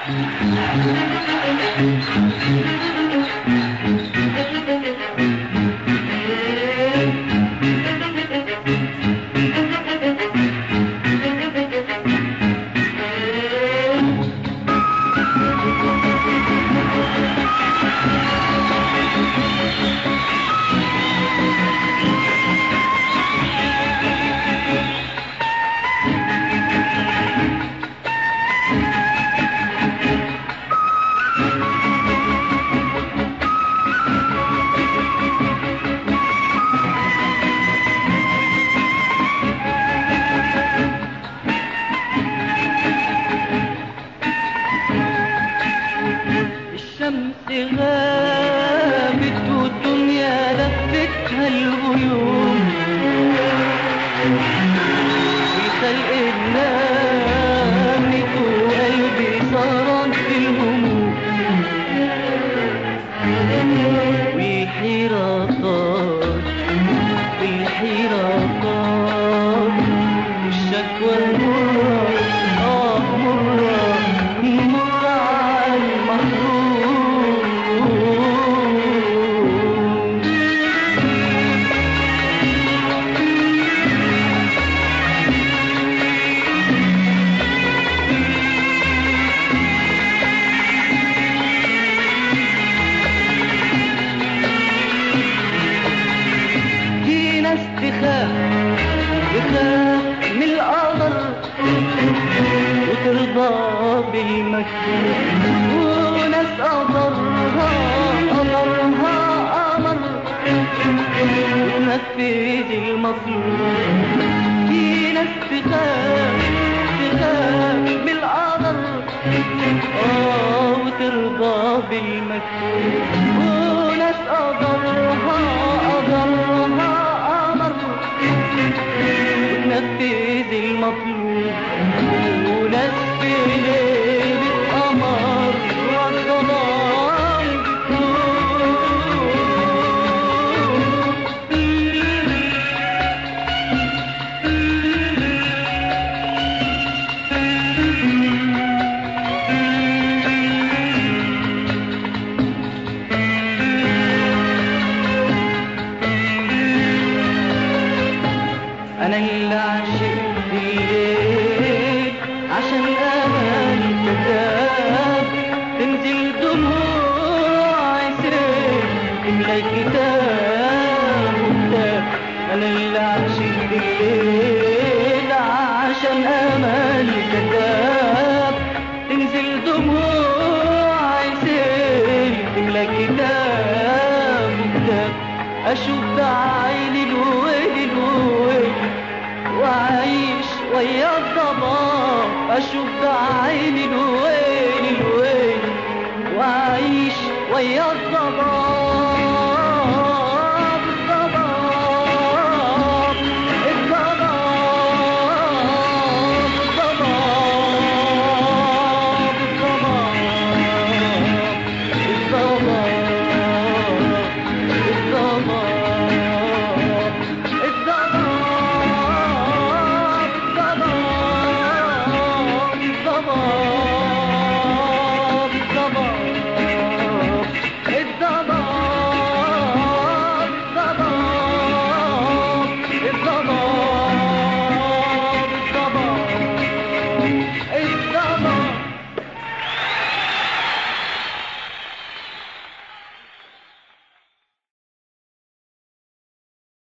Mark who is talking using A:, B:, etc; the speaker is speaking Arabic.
A: غابت والدنيا لفتها الغيوم، وخلق النامت وقلبي سهران في الهموم، والحيرة طال والحيرة طال، والشكوى مرة مرة مرة على المحروم. في ناس تخاف من القدر وترضى بالمكتوب، وناس قدرها قمر وتنفذ المطلوب. في ناس تخاف من القدر وترضى بالمكتوب، وناس قدرها قمر وتنفذ المطلوب، وناس في ليلة قمر والظلام أنا اللي عشقت الليل عشان أمل كتاب تنزل دموع سيل تملى كتاب وكتاب. أنا اللي عشقت الليل عشان أمل كتاب تنزل دموع سيل تملى كتاب وكتاب. أشوف بعيني الويل الويل وأعيش ويا الضباب، أشوف بعيني الويل الويل وأعيش ويا الضباب.